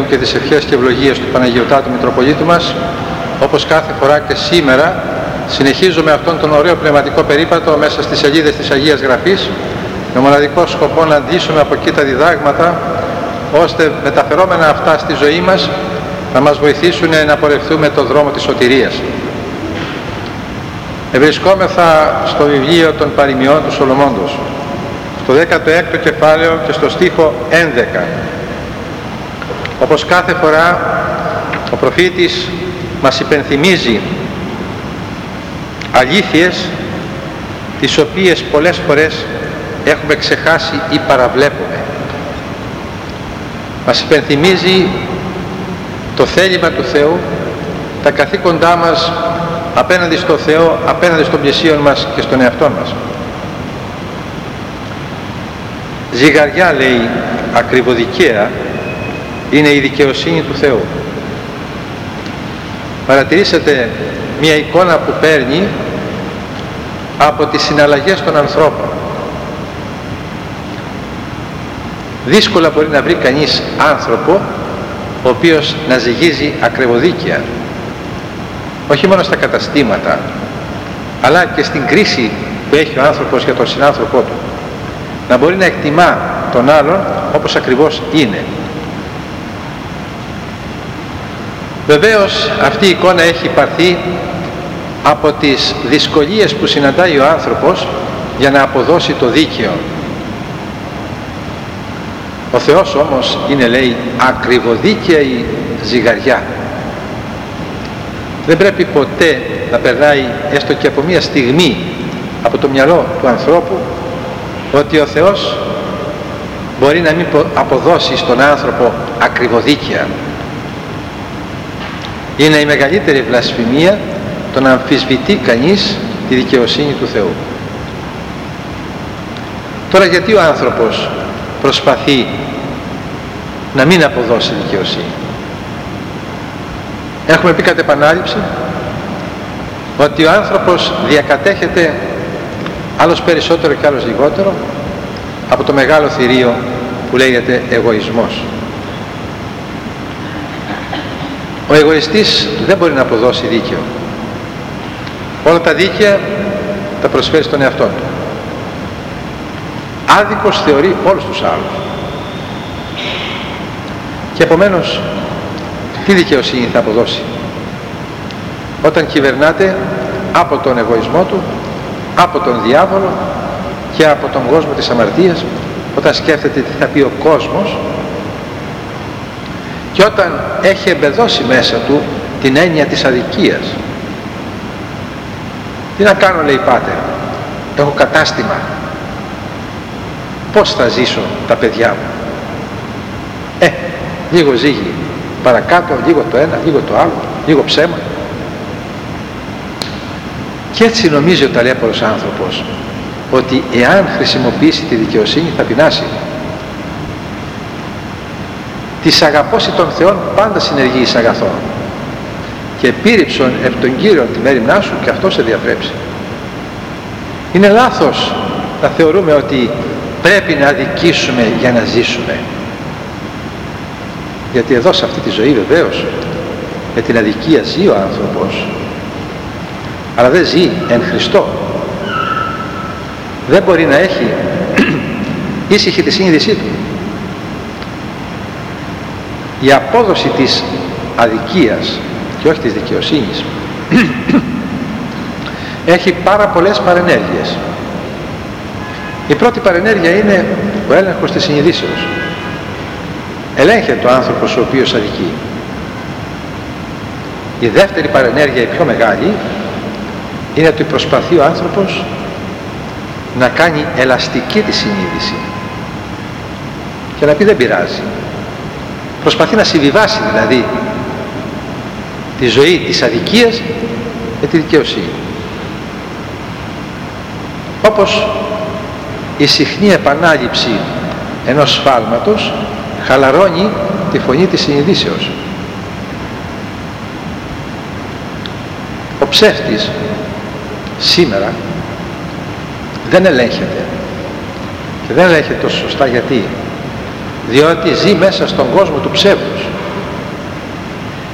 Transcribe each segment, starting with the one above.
Αγίου και τις ευχές και ευλογίες του Παναγιωτάτου Μητροπολίτου μας, όπως κάθε φορά και σήμερα, συνεχίζουμε αυτόν τον ωραίο πνευματικό περίπατο μέσα στις σελίδες της Αγίας Γραφής, με μοναδικό σκοπό να αντλήσουμε από εκεί τα διδάγματα, ώστε μεταφερόμενα αυτά στη ζωή μας να μας βοηθήσουν να πορευθούμε τον δρόμο της σωτηρίας. Ευρισκόμεθα στο βιβλίο των παροιμιών του Σολομώντος, στο 16ο κεφάλαιο και στο στίχο 11. Όπως κάθε φορά ο προφήτης μας υπενθυμίζει αλήθειες τις οποίες πολλές φορές έχουμε ξεχάσει ή παραβλέπουμε. Μας υπενθυμίζει το θέλημα του Θεού, τα καθήκοντά μας απέναντι στο Θεό, απέναντι στον πλησίον μας και στον εαυτό μας. Ζυγαριά, λέει, ακριβοδικαία είναι η δικαιοσύνη του Θεού. Παρατηρήσατε μια εικόνα που παίρνει από τις συναλλαγές των ανθρώπων. Δύσκολα μπορεί να βρει κανείς άνθρωπο ο οποίος να ζυγίζει ακριβοδίκαια, όχι μόνο στα καταστήματα, αλλά και στην κρίση που έχει ο άνθρωπος για τον συνάνθρωπό του, να μπορεί να εκτιμά τον άλλον όπως ακριβώς είναι. Βεβαίως αυτή η εικόνα έχει πάρθει από τις δυσκολίες που συναντάει ο άνθρωπος για να αποδώσει το δίκαιο. Ο Θεός όμως είναι, λέει, ακριβοδίκαιη ζυγαριά. Δεν πρέπει ποτέ να περνάει έστω και από μία στιγμή από το μυαλό του ανθρώπου ότι ο Θεός μπορεί να μην αποδώσει στον άνθρωπο ακριβοδίκαια. Είναι η μεγαλύτερη βλασφημία το να αμφισβητεί κανείς τη δικαιοσύνη του Θεού. Τώρα γιατί ο άνθρωπος προσπαθεί να μην αποδώσει δικαιοσύνη? Έχουμε πει κατ' επανάληψη ότι ο άνθρωπος διακατέχεται άλλος περισσότερο και άλλος λιγότερο από το μεγάλο θηρίο που λέγεται εγωισμός. Ο εγωιστής δεν μπορεί να αποδώσει δίκαιο. Όλα τα δίκαια τα προσφέρει στον εαυτό του. Άδικος θεωρεί όλους τους άλλους. Και επομένως, τι δικαιοσύνη θα αποδώσει όταν κυβερνάται από τον εγωισμό του, από τον διάβολο και από τον κόσμο της αμαρτίας, όταν σκέφτεται τι θα πει ο κόσμος και όταν έχει εμπεδώσει μέσα του την έννοια της αδικίας. Τι να κάνω, λέει, πάτερ, έχω κατάστημα, πώς θα ζήσω τα παιδιά μου? Λίγο ζύγι παρακάτω, λίγο το ένα, λίγο το άλλο, λίγο ψέμα. Και έτσι νομίζει ο ταλέπορος άνθρωπος ότι εάν χρησιμοποιήσει τη δικαιοσύνη θα πεινάσει. Της αγαπώσει των Θεών πάντα συνεργεί εις αγαθόν, και πήριψον επ' τον Κύριον τη μέριμνά σου και αυτό σε διατρέψει. Είναι λάθος να θεωρούμε ότι πρέπει να αδικήσουμε για να ζήσουμε. Γιατί εδώ σε αυτή τη ζωή βεβαίως με την αδικία ζει ο άνθρωπος, αλλά δεν ζει εν Χριστώ. Δεν μπορεί να έχει ήσυχη τη συνείδησή του. Η απόδοση της αδικίας και όχι της δικαιοσύνης έχει πάρα πολλές παρενέργειες. Η πρώτη παρενέργεια είναι ο έλεγχος της συνειδήσεως. Ελέγχεται ο άνθρωπος ο οποίος αδικεί. Η δεύτερη παρενέργεια, η πιο μεγάλη, είναι ότι προσπαθεί ο άνθρωπος να κάνει ελαστική τη συνείδηση και να πει δεν πειράζει. Προσπαθεί να συμβιβάσει δηλαδή τη ζωή της αδικίας με τη δικαιοσύνη. Όπως η συχνή επανάληψη ενός σφάλματος χαλαρώνει τη φωνή της συνειδήσεως. Ο ψεύτης σήμερα δεν ελέγχεται, και δεν ελέγχεται τόσο σωστά. Γιατί? Διότι ζει μέσα στον κόσμο του ψεύδους.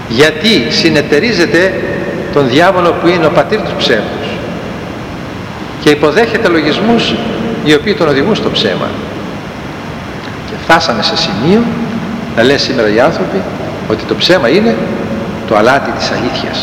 Γιατί συνεταιρίζεται τον διάβολο που είναι ο πατήρ του ψεύδους και υποδέχεται λογισμούς οι οποίοι τον οδηγούν στο ψέμα. Και φτάσαμε σε σημείο να λένε σήμερα οι άνθρωποι ότι το ψέμα είναι το αλάτι της αλήθειας.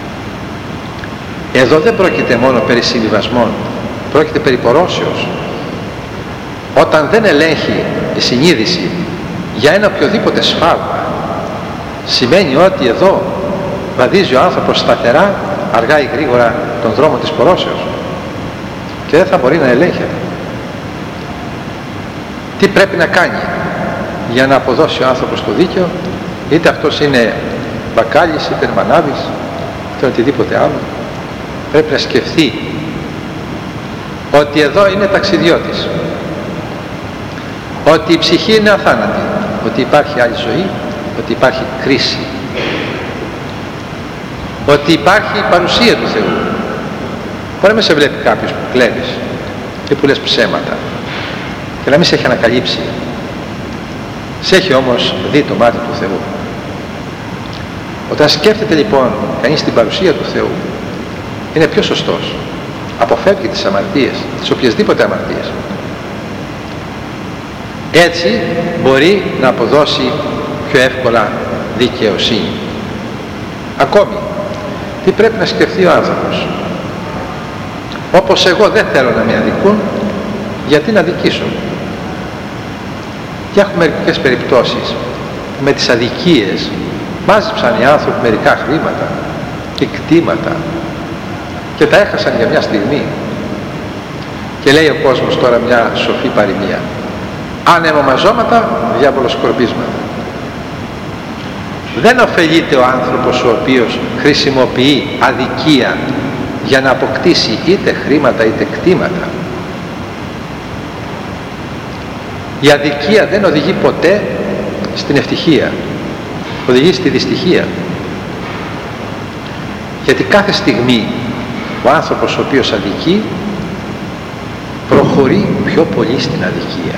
Εδώ δεν πρόκειται μόνο περί συμβιβασμών, πρόκειται περί πορώσεως. Όταν δεν ελέγχει η συνείδηση για ένα οποιοδήποτε σφάλμα, σημαίνει ότι εδώ βαδίζει ο άνθρωπος σταθερά, αργά ή γρήγορα, τον δρόμο της πορώσεως και δεν θα μπορεί να ελέγχεται. Τι πρέπει να κάνει για να αποδώσει ο άνθρωπος το δίκαιο, είτε αυτός είναι μπακάλης, είτε μανάβης, είτε οτιδήποτε άλλο, πρέπει να σκεφτεί ότι εδώ είναι ταξιδιώτης, ότι η ψυχή είναι αθάνατη, ότι υπάρχει άλλη ζωή, ότι υπάρχει κρίση, ότι υπάρχει η παρουσία του Θεού. Μπορεί να μην σε βλέπει κάποιος που κλέβεις και που λες ψέματα και να μην σε έχει ανακαλύψει, σε έχει όμως δει το μάτι του Θεού. Όταν σκέφτεται λοιπόν κανείς την παρουσία του Θεού, είναι πιο σωστός, αποφεύγει τις αμαρτίες, τις οποιασδήποτε αμαρτίες. Έτσι μπορεί να αποδώσει πιο εύκολα δικαιοσύνη. Ακόμη, τι πρέπει να σκεφτεί ο άνθρωπος? Όπως εγώ δεν θέλω να με αδικούν, γιατί να αδικήσω? Και έχουμε μερικές περιπτώσεις με τις αδικίες μάζεψαν οι άνθρωποι μερικά χρήματα και κτήματα και τα έχασαν για μια στιγμή. Και λέει ο κόσμος τώρα μια σοφή παροιμία: ανεμομαζώματα, διάβολος σκορπίσματα. Δεν ωφελείται ο άνθρωπος ο οποίος χρησιμοποιεί αδικία για να αποκτήσει είτε χρήματα είτε κτήματα. Η αδικία δεν οδηγεί ποτέ στην ευτυχία, οδηγεί στη δυστυχία. Γιατί κάθε στιγμή ο άνθρωπος ο οποίος αδικεί προχωρεί πιο πολύ στην αδικία,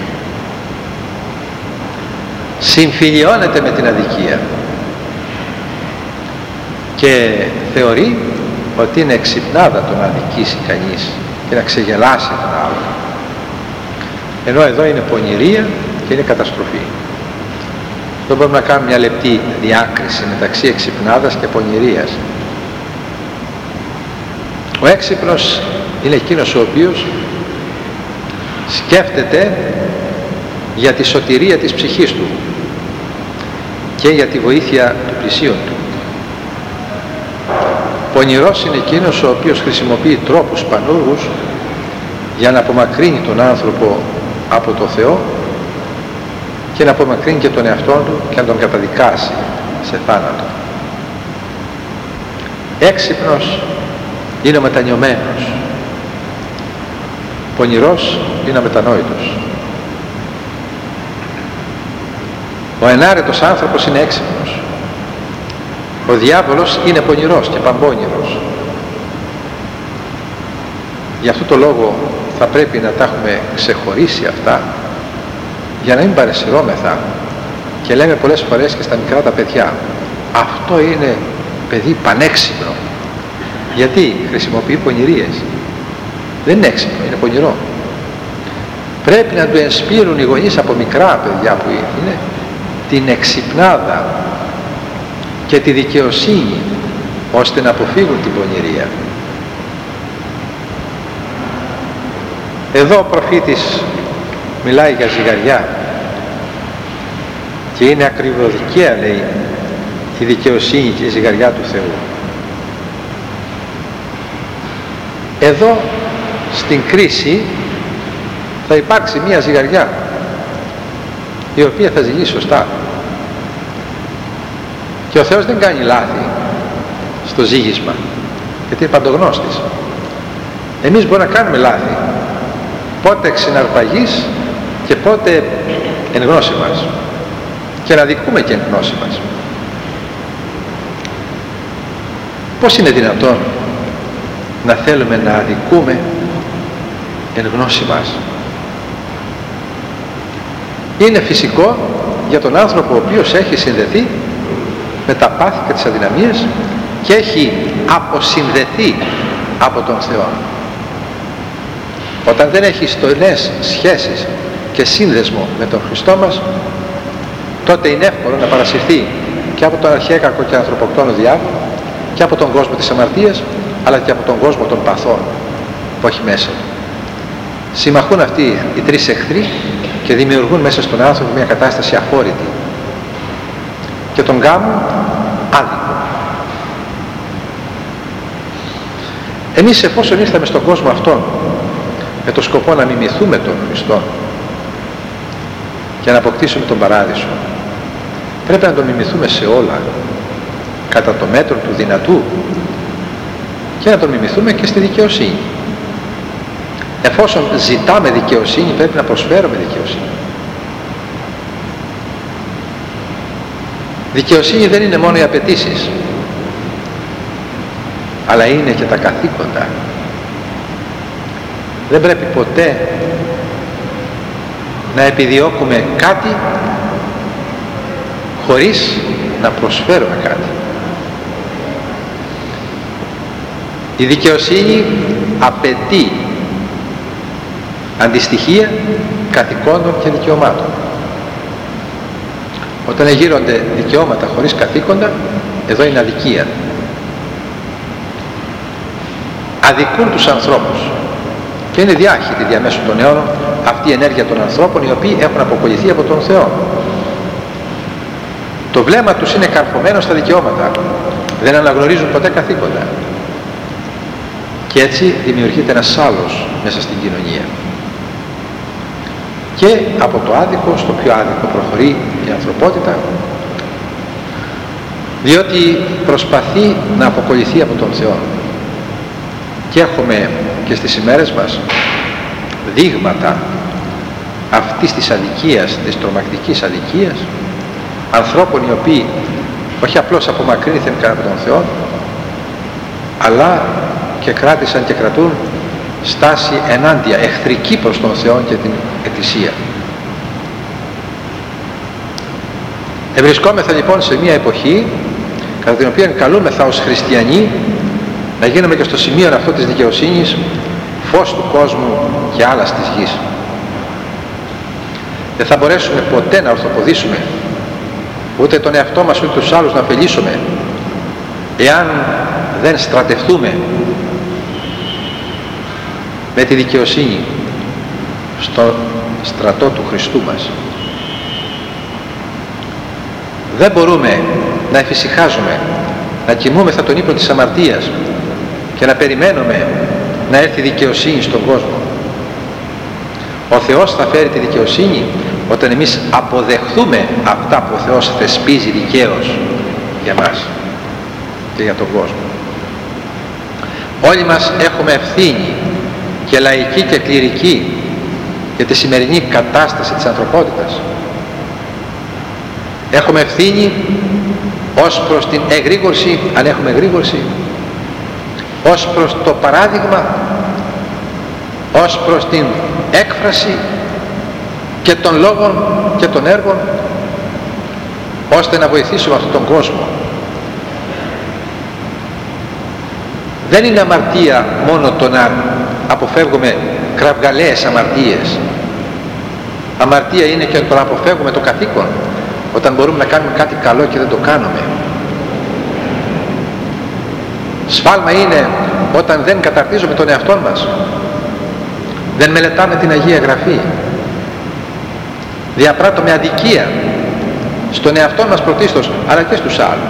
συμφιλιώνεται με την αδικία και θεωρεί ότι είναι εξυπνάδα το να αδικήσει κανείς και να ξεγελάσει τον άλλον, ενώ εδώ είναι πονηρία και είναι καταστροφή. Δεν μπορούμε να κάνουμε μια λεπτή διάκριση μεταξύ εξυπνάδας και πονηρίας. Ο έξυπνος είναι εκείνος ο οποίος σκέφτεται για τη σωτηρία της ψυχής του και για τη βοήθεια του πλησίον του. Πονηρός είναι εκείνος ο οποίος χρησιμοποιεί τρόπους πανούργους για να απομακρύνει τον άνθρωπο από το Θεό και να απομακρύνει και τον εαυτό του και να τον καταδικάσει σε θάνατο. Έξυπνος είναι ο μετανιωμένος, πονηρός είναι ο μετανόητος. Ο ενάρετος άνθρωπος είναι έξυπνος. Ο διάβολος είναι πονηρός και παμπώνηρος. Γι' αυτό το λόγο θα πρέπει να τα έχουμε ξεχωρίσει αυτά, για να μην παρεσυρώμεθα και λέμε πολλές φορές και στα μικρά τα παιδιά: αυτό είναι παιδί πανέξυπνο. Γιατί χρησιμοποιεί πονηρίες. Δεν είναι έξυπνο, είναι πονηρό. Πρέπει να του ενспείρουν οι γονείς από μικρά παιδιά που είναι την εξυπνάδα και τη δικαιοσύνη, ώστε να αποφύγουν την πονηρία. Εδώ ο προφήτης μιλάει για ζυγαριά και είναι ακριβοδικαία, λέει, η δικαιοσύνη και η ζυγαριά του Θεού. Εδώ στην κρίση θα υπάρξει μία ζυγαριά η οποία θα ζυγίσει σωστά. Και ο Θεός δεν κάνει λάθη στο ζύγισμα, γιατί είναι παντογνώστης. Εμείς μπορούμε να κάνουμε λάθη, πότε εξ συναρπαγής και πότε εν γνώση μας, και να δικούμε και εν γνώση μας. Πώς είναι δυνατόν να θέλουμε να αδικούμε εν γνώση μας? Είναι φυσικό για τον άνθρωπο ο οποίος έχει συνδεθεί με τα πάθη και τις αδυναμίες και έχει αποσυνδεθεί από τον Θεό. Όταν δεν έχει στενές σχέσεις και σύνδεσμο με τον Χριστό μας, τότε είναι εύκολο να παρασυρθεί και από τον αρχαίκακο και ανθρωποκτόνο διάβολο και από τον κόσμο της αμαρτίας, αλλά και από τον κόσμο των παθών που έχει μέσα. Συμμαχούν αυτοί οι τρεις εχθροί και δημιουργούν μέσα στον άνθρωπο μια κατάσταση αφόρητη και τον κάνουν άδικο. Εμείς, εφόσον ήρθαμε στον κόσμο αυτόν με το σκοπό να μιμηθούμε τον Χριστό και να αποκτήσουμε τον Παράδεισο, πρέπει να τον μιμηθούμε σε όλα κατά το μέτρο του δυνατού και να τον μιμηθούμε και στη δικαιοσύνη. Εφόσον ζητάμε δικαιοσύνη, πρέπει να προσφέρουμε δικαιοσύνη. Δικαιοσύνη δεν είναι μόνο οι απαιτήσεις, αλλά είναι και τα καθήκοντα. Δεν πρέπει ποτέ να επιδιώκουμε κάτι χωρίς να προσφέρουμε κάτι. Η δικαιοσύνη απαιτεί αντιστοιχεία καθηκόντων και δικαιωμάτων. Όταν εγείρονται δικαιώματα χωρίς καθήκοντα, εδώ είναι αδικία. Αδικούν τους ανθρώπους και είναι διάχυτη διαμέσου των αιώνων αυτή η ενέργεια των ανθρώπων, οι οποίοι έχουν αποκολληθεί από τον Θεό. Το βλέμμα τους είναι καρφωμένο στα δικαιώματα, δεν αναγνωρίζουν ποτέ καθήκοντα και έτσι δημιουργείται ένας άλος μέσα στην κοινωνία. Και από το άδικο στο πιο άδικο προχωρεί η ανθρωπότητα, διότι προσπαθεί να αποκολληθεί από τον Θεό. Και έχουμε και στις ημέρες μας δείγματα αυτής της αδικίας, της τρομακτικής αδικίας, ανθρώπων οι οποίοι όχι απλώς απομακρύνθηκαν από τον Θεό, αλλά και κράτησαν και κρατούν στάση ενάντια, εχθρική προς τον Θεό και την εκκλησία. Ευρισκόμεθα λοιπόν σε μια εποχή κατά την οποία καλούμεθα ως χριστιανοί να γίνουμε και στο σημείο αυτό της δικαιοσύνης φως του κόσμου και άλλας της γης. Δεν θα μπορέσουμε ποτέ να ορθοποδήσουμε ούτε τον εαυτό μας ούτε τους άλλους να ωφελήσουμε εάν δεν στρατευτούμε με τη δικαιοσύνη στο στρατό του Χριστού μας. Δεν μπορούμε να εφησυχάζουμε, να κοιμούμεθα τον ύπνο της αμαρτίας και να περιμένουμε να έρθει δικαιοσύνη στον κόσμο. Ο Θεός θα φέρει τη δικαιοσύνη όταν εμείς αποδεχθούμε αυτά που ο Θεός θεσπίζει δικαίως για μας και για τον κόσμο. Όλοι μας έχουμε ευθύνη και λαϊκή και κληρική για τη σημερινή κατάσταση της ανθρωπότητας. Έχουμε ευθύνη ως προς την εγρήγορση, αν έχουμε εγρήγορση, ως προς το παράδειγμα, ως προς την έκφραση και των λόγων και των έργων, ώστε να βοηθήσουμε αυτόν τον κόσμο. Δεν είναι αμαρτία μόνο το να αποφεύγουμε κραυγαλαίες αμαρτίες. Αμαρτία είναι και το να αποφεύγουμε το καθήκον, όταν μπορούμε να κάνουμε κάτι καλό και δεν το κάνουμε. Σφάλμα είναι όταν δεν καταρτίζουμε τον εαυτό μας, δεν μελετάμε την Αγία Γραφή, διαπράττουμε αδικία στον εαυτό μας πρωτίστως, αλλά και στους άλλους.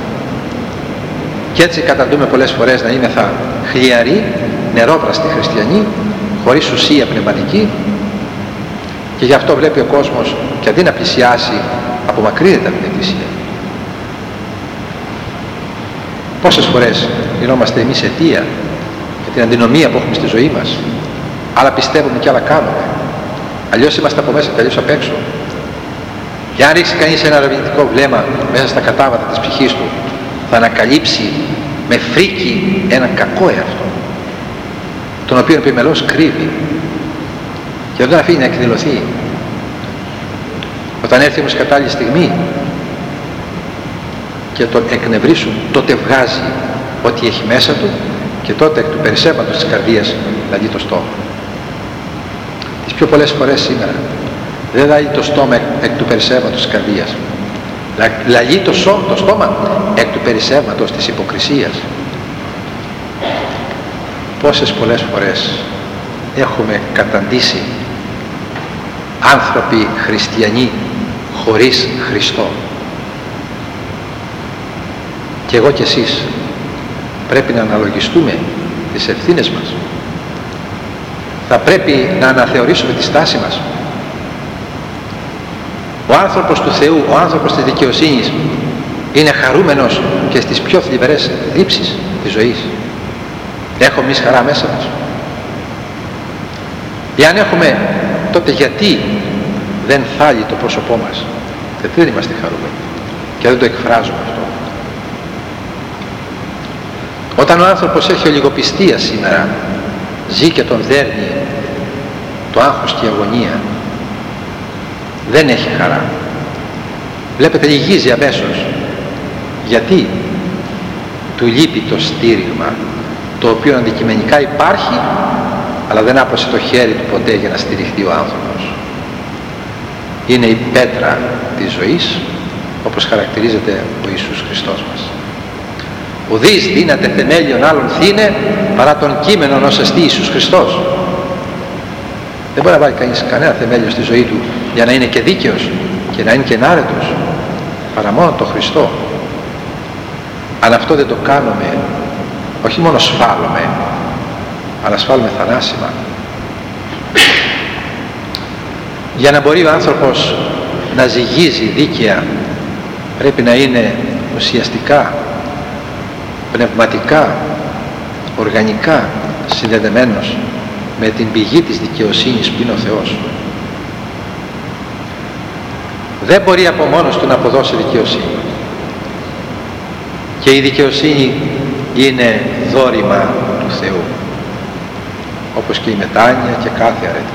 Και έτσι καταντούμε πολλές φορές να είμεθα χλιαροί, νερόβραστοι χριστιανοί, χωρίς ουσία πνευματική, και γι' αυτό βλέπει ο κόσμος και αντί να πλησιάσει, απομακρύνεται από την Εκκλησία. Πόσες φορές γινόμαστε εμείς αιτία για την αντινομία που έχουμε στη ζωή μας, αλλά πιστεύουμε και άλλα κάνουμε. Αλλιώς είμαστε από μέσα και αλλιώς απ' έξω. Και αν ρίξει κανείς ένα ερευνητικό βλέμμα μέσα στα κατάβατα της ψυχής του, θα ανακαλύψει με φρίκι έναν κακό εαυτό, τον οποίο επιμελώς κρύβει και δεν τον αφήνει να εκδηλωθεί. Όταν έρθει όμως η κατάλληλη στιγμή και τον εκνευρίσουν, τότε βγάζει ό,τι έχει μέσα του και τότε εκ του περισσεύματος της καρδίας λαλεί το στόμα. Τις πιο πολλές φορές σήμερα δεν λαλεί το στόμα εκ του περισσεύματος της καρδίας, λαλεί το στόμα εκ του περισσεύματος της υποκρισίας. Πόσες πολλές φορές έχουμε καταντήσει άνθρωποι χριστιανοί χωρίς Χριστό. Και εγώ και εσείς πρέπει να αναλογιστούμε τις ευθύνες μας. Θα πρέπει να αναθεωρήσουμε τη στάση μας. Ο άνθρωπος του Θεού, ο άνθρωπος της δικαιοσύνης είναι χαρούμενος και στις πιο θλιβερές λήψεις της ζωής. Έχουμε εμείς χαρά μέσα μας? Εάν έχουμε, τότε γιατί δεν θάλει το πρόσωπό μας? Γιατί δεν είμαστε χαρούμενοι και δεν το εκφράζουμε αυτό? Όταν ο άνθρωπος έχει ολιγοπιστία σήμερα, ζει και τον δέρνει το άγχος και η αγωνία, δεν έχει χαρά. Βλέπετε, λυγίζει αμέσως. Γιατί? Του λείπει το στήριγμα, το οποίο αντικειμενικά υπάρχει, αλλά δεν άπλωσε το χέρι του ποτέ για να στηριχτεί ο άνθρωπος. Είναι η πέτρα της ζωής, όπως χαρακτηρίζεται ο Ιησούς Χριστός μας. Ουδείς δύναται θεμέλιον άλλον θύνε παρά τον κείμενον ως εστί Ιησούς Χριστός. Δεν μπορεί να βάλει κανείς κανένα θεμέλιο στη ζωή του για να είναι και δίκαιος και να είναι και ενάρετος, παρά μόνο τον Χριστό. Αν αυτό δεν το κάνουμε, όχι μόνο σφάλουμε, αλλά σφάλουμε θανάσιμα. Για να μπορεί ο άνθρωπος να ζυγίζει δίκαια, πρέπει να είναι ουσιαστικά, πνευματικά, οργανικά συνδεδεμένος με την πηγή της δικαιοσύνης που είναι ο Θεός. Δεν μπορεί από μόνος του να αποδώσει δικαιοσύνη. Και η δικαιοσύνη είναι δώρημα του Θεού, όπως και η μετάνοια και κάθε αρετή.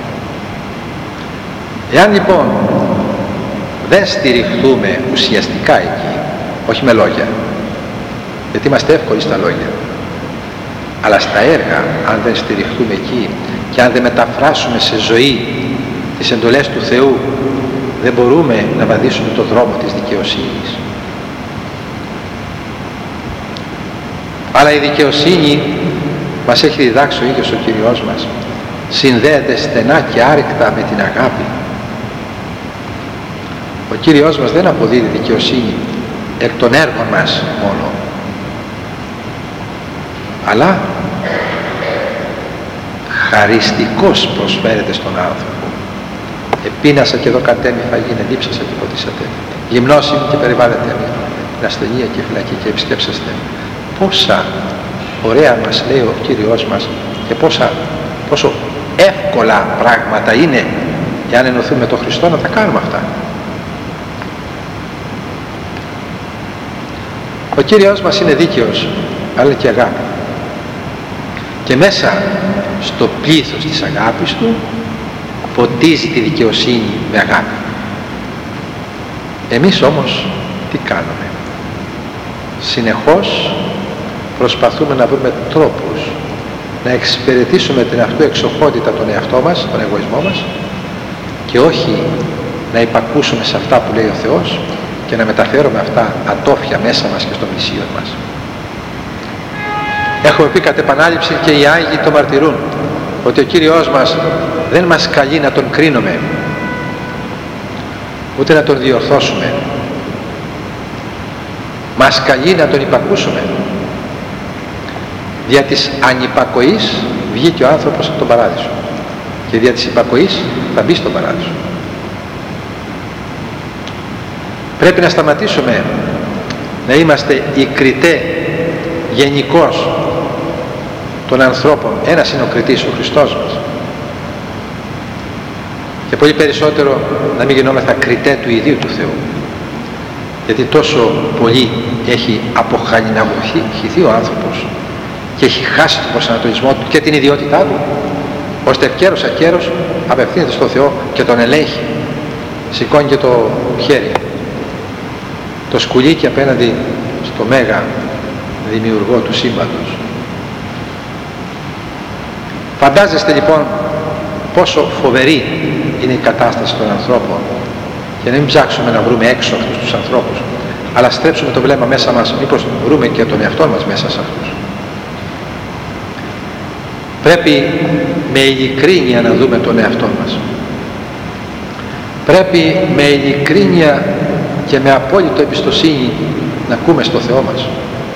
Εάν λοιπόν δεν στηριχθούμε ουσιαστικά εκεί, όχι με λόγια, γιατί είμαστε εύκολοι στα λόγια, αλλά στα έργα, αν δεν στηριχθούμε εκεί και αν δεν μεταφράσουμε σε ζωή τις εντολές του Θεού, δεν μπορούμε να βαδίσουμε το δρόμο της δικαιοσύνης. Αλλά η δικαιοσύνη, μας έχει διδάξει ο ίδιος ο Κύριος μας, συνδέεται στενά και άρρηκτα με την αγάπη. Ο Κύριος μας δεν αποδίδει δικαιοσύνη εκ των έργων μας μόνο, αλλά χαριστικός προσφέρεται στον άνθρωπο. Επίνασα και εδώ κατέμει φαγήν, ελείψασα και ποτίσατε. Γυμνώσιμη και περιβάλλεται με την ασθενεία και φυλακή και επισκέψαστε. Πόσα ωραία μας λέει ο Κύριος μας και πόσο εύκολα πράγματα είναι, εάν ενωθούμε με τον Χριστό, να τα κάνουμε αυτά. Ο Κύριος μας είναι δίκαιος, αλλά και αγάπη. Και μέσα στο πλήθος της αγάπης του ποτίζει τη δικαιοσύνη με αγάπη. Εμείς όμως τι κάνουμε? Συνεχώς προσπαθούμε να βρούμε τρόπους να εξυπηρετήσουμε την αυτοεξοχότητα των εαυτό μας, τον εγωισμό μας, και όχι να υπακούσουμε σε αυτά που λέει ο Θεός και να μεταφέρουμε αυτά ατόφια μέσα μας και στο πλησίον μας. Έχουμε πει κατ' επανάληψη και οι Άγιοι το μαρτυρούν, ότι ο Κύριος μας δεν μας καλεί να τον κρίνουμε, ούτε να τον διορθώσουμε. Μας καλεί να τον υπακούσουμε. Δια της ανυπακοής βγήκε ο άνθρωπος από τον παράδεισο και δια της υπακοής θα μπει στον παράδεισο. Πρέπει να σταματήσουμε να είμαστε οι κριτέ γενικώς των ανθρώπων. Ένας είναι ο κριτής, ο Χριστός μας. Και πολύ περισσότερο να μην γινόμεθα κριτέ του ιδίου του Θεού. Γιατί τόσο πολύ έχει αποχαλιναγωχηθεί ο άνθρωπος και έχει χάσει τον προσανατολισμό του και την ιδιότητά του, ώστε ευκαιρός ακέρος απευθύνεται στο Θεό και τον ελέγχει. Σηκώνει και το χέρι, το σκουλίκι απέναντι στο μέγα δημιουργό του σύμπαντος. Φαντάζεστε λοιπόν πόσο φοβερή είναι η κατάσταση των ανθρώπων, και να μην ψάξουμε να βρούμε έξω αυτούς τους ανθρώπους, αλλά στρέψουμε το βλέμμα μέσα μας, μήπως βρούμε και τον εαυτό μας μέσα σε αυτούς. Πρέπει με ειλικρίνεια να δούμε τον εαυτό μας. Πρέπει με ειλικρίνεια και με απόλυτο εμπιστοσύνη να ακούμε στο Θεό μας.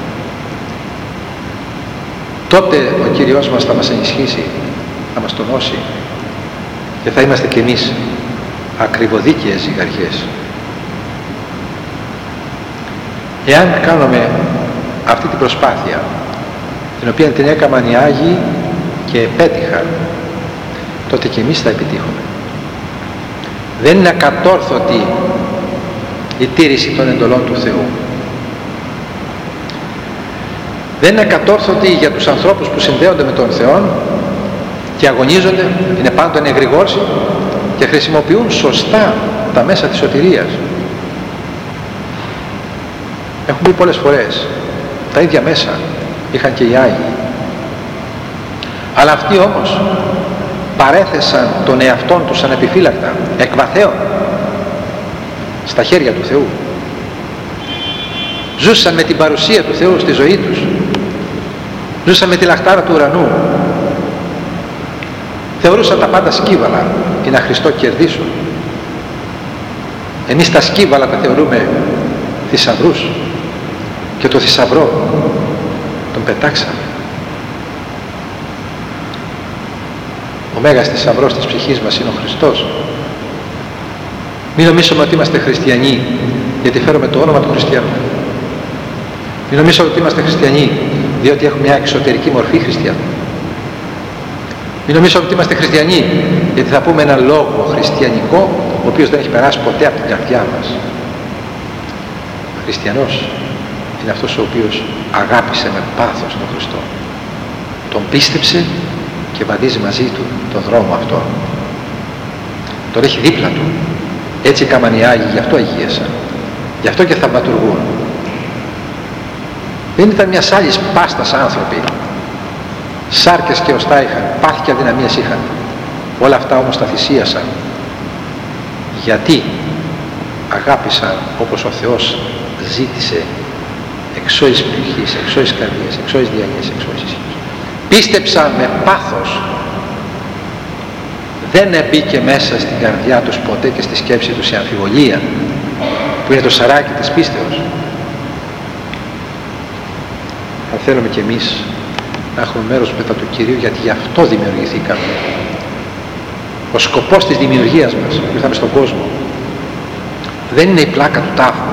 Τότε ο Κύριος μας θα μας ενισχύσει, θα μας τονώσει και θα είμαστε κι εμείς ακριβοδίκαιες ζυγαριές. Εάν κάνουμε αυτή την προσπάθεια, την οποία την έκαναν οι Άγιοι και επέτυχαν, τότε και εμείς θα επιτύχουμε. Δεν είναι ακατόρθωτη η τήρηση των εντολών του Θεού. Δεν είναι ακατόρθωτη για τους ανθρώπους που συνδέονται με τον Θεό και αγωνίζονται, είναι πάντοτε εγρηγόρσοι και χρησιμοποιούν σωστά τα μέσα της σωτηρίας. Έχουν πει πολλές φορές, τα ίδια μέσα είχαν και οι Άγιοι. Αλλά αυτοί όμως παρέθεσαν τον εαυτόν τους ανεπιφύλακτα, εκ βαθέων, στα χέρια του Θεού. Ζούσαν με την παρουσία του Θεού στη ζωή τους. Ζούσαν με τη λαχτάρα του ουρανού. Θεωρούσαν τα πάντα σκύβαλα για να Χριστό κερδίσουν. Εμείς τα σκύβαλα τα θεωρούμε θησαυρούς και το θησαυρό τον πετάξαμε. Ο μέγας θησαυρός της ψυχής μας είναι ο Χριστός. Μην νομίζουμε ότι είμαστε χριστιανοί γιατί φέρουμε το όνομα του χριστιανού. Μην νομίζουμε ότι είμαστε χριστιανοί διότι έχουμε μια εξωτερική μορφή χριστιανού. Μην νομίζουμε ότι είμαστε χριστιανοί γιατί θα πούμε ένα λόγο χριστιανικό ο οποίος δεν έχει περάσει ποτέ από την καρδιά μας. Ο χριστιανός είναι αυτός ο οποίος αγάπησε με πάθος τον Χριστό. Τον πίστεψε και βαδίζει μαζί του τον δρόμο αυτό. Τον έχει δίπλα του. Έτσι κάμαν οι Άγιοι, γι' αυτό αγίασαν. Γι' αυτό και θαυματουργούν. Δεν ήταν μιας άλλης πάστας άνθρωποι. Σάρκες και οστά είχαν, πάθη και αδυναμίες είχαν. Όλα αυτά όμως τα θυσίασαν. Γιατί αγάπησαν όπως ο Θεός ζήτησε, εξόης ψυχής, εξόης καρδίας, εξόης διανοίας, εξόης ισχύς. Πίστεψαν με πάθος. Δεν μπήκε μέσα στην καρδιά τους ποτέ και στη σκέψη τους η αμφιβολία, που είναι το σαράκι της πίστεως. Αν θέλουμε κι εμείς να έχουμε μέρος μετά του Κυρίου, γιατί γι' αυτό δημιουργηθήκαμε. Ο σκοπός της δημιουργίας μας που ήρθαμε στον κόσμο δεν είναι η πλάκα του τάφου.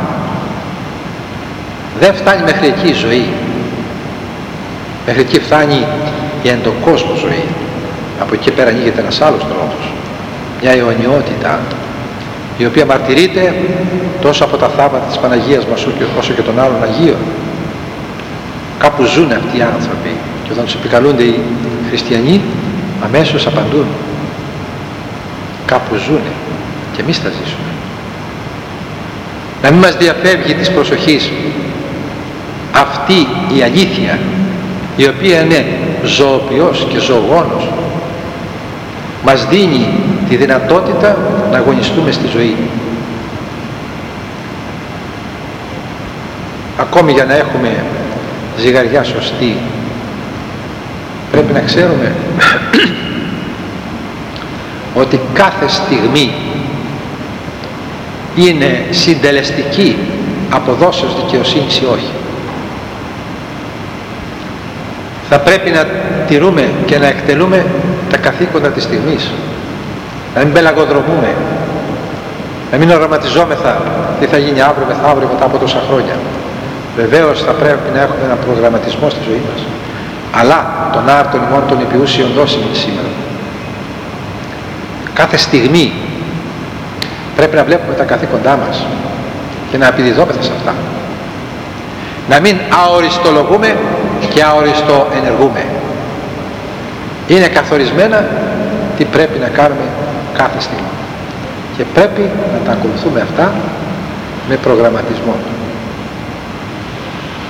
Δεν φτάνει μέχρι εκεί η ζωή. Μέχρι εκεί φτάνει η εντοκόσμου ζωή. Από εκεί πέρα ανοίγεται ένας άλλος δρόμος. Μια αιωνιότητα η οποία μαρτυρείται τόσο από τα θαύματα της Παναγίας μας όσο και των άλλων Αγίων. Κάπου ζουν αυτοί οι άνθρωποι και όταν τους επικαλούνται οι χριστιανοί αμέσως απαντούν. Κάπου ζουνε και εμείς θα ζήσουμε. Να μην μας διαφεύγει της προσοχής αυτή η αλήθεια, η οποία είναι ζωοποιός και ζωογόνος, μας δίνει τη δυνατότητα να αγωνιστούμε στη ζωή. Ακόμη για να έχουμε ζυγαριά σωστή πρέπει να ξέρουμε ότι κάθε στιγμή είναι συντελεστική αποδόσεως δικαιοσύνης ή όχι. Θα πρέπει να τηρούμε και να εκτελούμε τα καθήκοντα της στιγμής, να μην πελαγοδρομούμε, να μην οραματιζόμεθα τι θα γίνει αύριο μεθαύριο μετά από τόσα χρόνια. Βεβαίως θα πρέπει να έχουμε ένα προγραμματισμό στη ζωή μας, αλλά τον άρτον ημών των επιούσιων δώσιμων σήμερα. Κάθε στιγμή πρέπει να βλέπουμε τα καθήκοντά μας και να επιδιδόμεθα σε αυτά. Να μην αοριστολογούμε και αοριστο ενεργούμε. Είναι καθορισμένα τι πρέπει να κάνουμε κάθε στιγμή και πρέπει να τα ακολουθούμε αυτά με προγραμματισμό.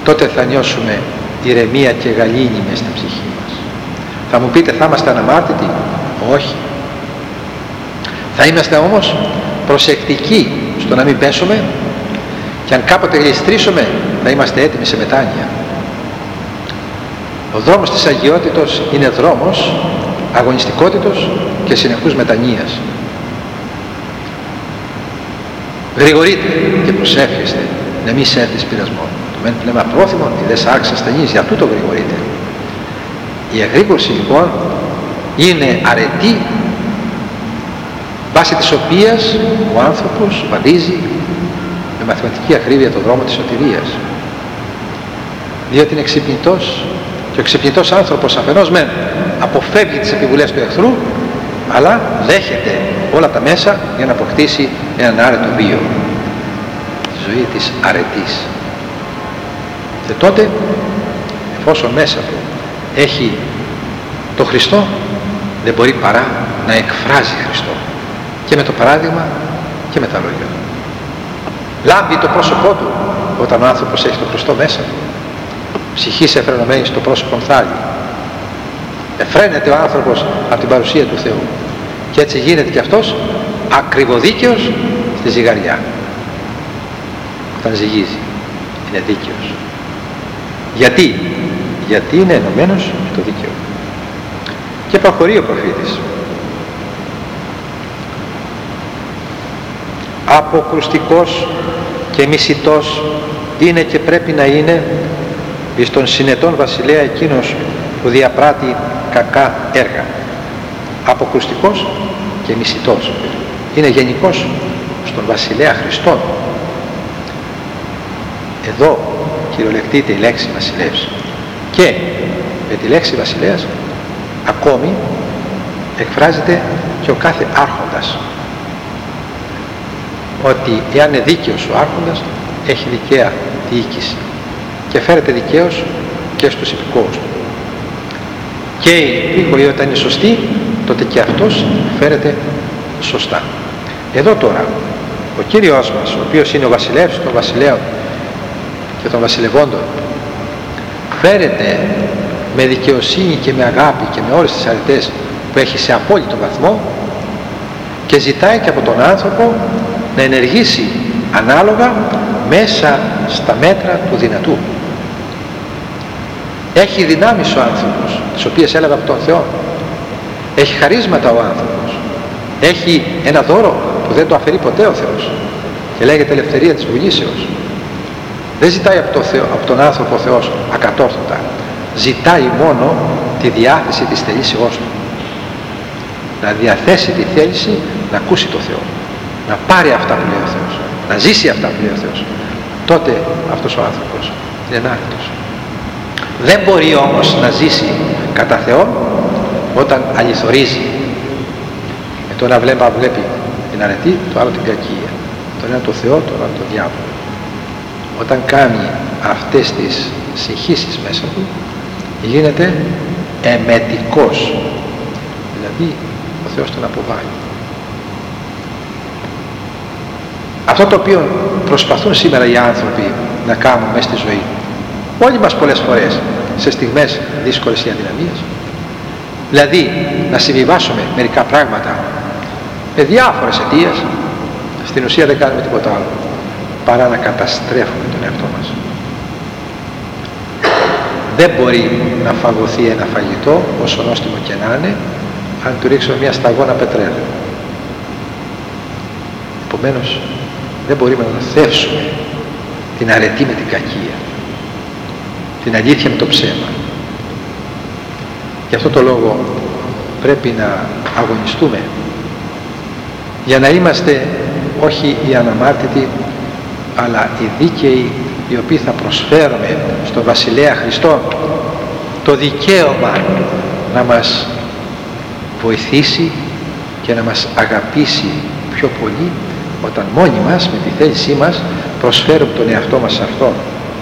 τότε θα νιώσουμε ηρεμία και γαλήνη μες στην ψυχή μας. Θα μου πείτε, θα είμαστε αναμάρτητοι? Όχι. Θα είμαστε όμως προσεκτικοί στο να μην πέσουμε, και αν κάποτε γλιστρήσουμε να είμαστε έτοιμοι σε μετάνοια. Ο δρόμος της αγιότητος είναι δρόμος αγωνιστικότητος και συνεχούς μετανοίας. Γρηγορείτε και προσεύχεστε να μην σέρθει πειρασμό. Το μεν πνεύμα πρόθυμον, η δε σάρξ ασθενής, για τούτο γρηγορείτε. Η εγρήγορση λοιπόν είναι αρετή, βάσει της οποίας ο άνθρωπος βαδίζει με μαθηματική ακρίβεια το δρόμο της σωτηρίας. Διότι είναι εξυπνητός, και ο εξυπνητός άνθρωπος αφενός μεν αποφεύγει τις επιβουλές του εχθρού, αλλά δέχεται όλα τα μέσα για να αποκτήσει έναν άρετο βίο, τη ζωή της αρετής. Και τότε, εφόσον μέσα του έχει το Χριστό, δεν μπορεί παρά να εκφράζει Χριστό, και με το παράδειγμα και με τα λόγια του. Λάμπει το πρόσωπό του όταν ο άνθρωπος έχει το Χριστό μέσα του. Ψυχής εφρενωμένη στο πρόσωπον θάλει. Εφραίνεται ο άνθρωπος από την παρουσία του Θεού, και έτσι γίνεται και αυτός ακριβοδίκαιος στη ζυγαριά. Όταν ζυγίζει είναι δίκαιος. Γιατί είναι ενωμένος στο δίκαιο. Και προχωρεί ο προφήτης. Αποκρουστικός και μισητός είναι και πρέπει να είναι εις τον συνετόν βασιλέα εκείνος που διαπράττει κακά έργα. Αποκρουστικός και μισητός είναι γενικός στον βασιλέα Χριστόν. Εδώ κυριολεκτείται η λέξη βασιλεύς, και με τη λέξη βασιλέας ακόμη εκφράζεται και ο κάθε άρχοντας, ότι εάν είναι δίκαιος ο άρχοντας έχει δικαία διοίκηση και φέρεται δικαίως και στους υπηκόους του, και οι υπήκοοι όταν είναι σωστοί, τότε και αυτός φέρεται σωστά. Εδώ τώρα ο Κύριος μας, ο οποίος είναι ο βασιλεύς των βασιλέων και των βασιλευόντων, φέρεται με δικαιοσύνη και με αγάπη και με όλες τις αρετές που έχει σε απόλυτο βαθμό, και ζητάει και από τον άνθρωπο να ενεργήσει ανάλογα μέσα στα μέτρα του δυνατού. Έχει δυνάμεις ο άνθρωπος, τις οποίες έλαβε από τον Θεό. Έχει χαρίσματα ο άνθρωπος. Έχει ένα δώρο που δεν το αφαιρεί ποτέ ο Θεός, και λέγεται ελευθερία της βουλήσεως. Δεν ζητάει από τον άνθρωπο ο Θεός ακατόρθωτα. Ζητάει μόνο τη διάθεση της θελήσεώς του. Να διαθέσει τη θέληση να ακούσει το Θεό, να πάρει αυτά που λέει ο Θεός, να ζήσει αυτά που λέει ο Θεός. Τότε αυτός ο άνθρωπος είναι ενάρετος. Δεν μπορεί όμως να ζήσει κατά Θεόν όταν αληθορίζει. Το ένα βλέμμα βλέπει την αρετή, το άλλο την κακία. Το ένα το Θεό, το άλλο το διάβολο. Όταν κάνει αυτές τις συγχύσεις μέσα του, γίνεται εμετικός. Δηλαδή ο Θεός τον αποβάλλει. Αυτό το οποίο προσπαθούν σήμερα οι άνθρωποι να κάνουν μέσα στη ζωή, όλοι μας πολλές φορές σε στιγμές δύσκολες ή αδυναμίες, δηλαδή να συμβιβάσουμε μερικά πράγματα με διάφορες αιτίες, στην ουσία δεν κάνουμε τίποτα άλλο παρά να καταστρέφουμε τον εαυτό μας. Δεν μπορεί να φαγωθεί ένα φαγητό, όσο νόστιμο και να είναι, αν του ρίξουμε μια σταγόνα πετρέλαιο. Επομένως δεν μπορούμε να θεύσουμε την αρετή με την κακία, την αλήθεια με το ψέμα. Γι' αυτό το λόγο πρέπει να αγωνιστούμε για να είμαστε όχι οι αναμάρτητοι, αλλά οι δίκαιοι, οι οποίοι θα προσφέρουμε στον Βασιλέα Χριστό το δικαίωμα να μας βοηθήσει και να μας αγαπήσει πιο πολύ, όταν μόνοι μας με τη θέλησή μας προσφέρουμε τον εαυτό μας σε Αυτόν.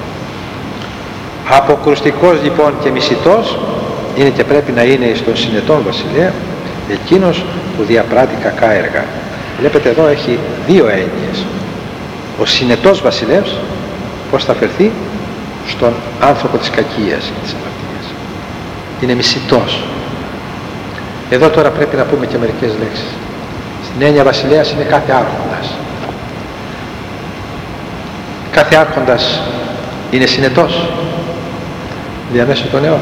Αποκρουστικός λοιπόν και μισητός είναι και πρέπει να είναι στον συνετόν βασιλέα εκείνος που διαπράττει κακά έργα. Βλέπετε εδώ έχει δύο έννοιες. Ο συνετός βασιλεύς πώς θα φερθεί? στον άνθρωπο της κακίας ή της αμαρτίας. Είναι μισητός. Εδώ τώρα πρέπει να πούμε και μερικές λέξεις. Στην έννοια βασιλέας είναι κάθε άρχοντας. Κάθε άρχοντας είναι συνετός διαμέσου των αιώνων.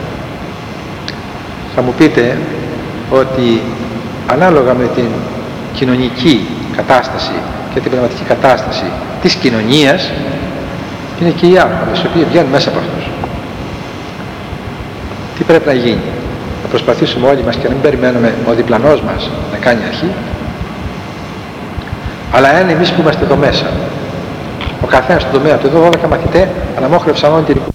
Θα μου πείτε ότι ανάλογα με την κοινωνική κατάσταση και την πνευματική κατάσταση της κοινωνίας είναι και οι άρχοντες οι οποίοι βγαίνουν μέσα από αυτούς. Τι πρέπει να γίνει? Να προσπαθήσουμε όλοι μας και να μην περιμένουμε ο διπλανός μας να κάνει αρχή, αλλά αν εμείς που είμαστε εδώ μέσα, ο καθένας στον τομέα του, εδώ 12 μαθητές αναμόχλευσαν όλη την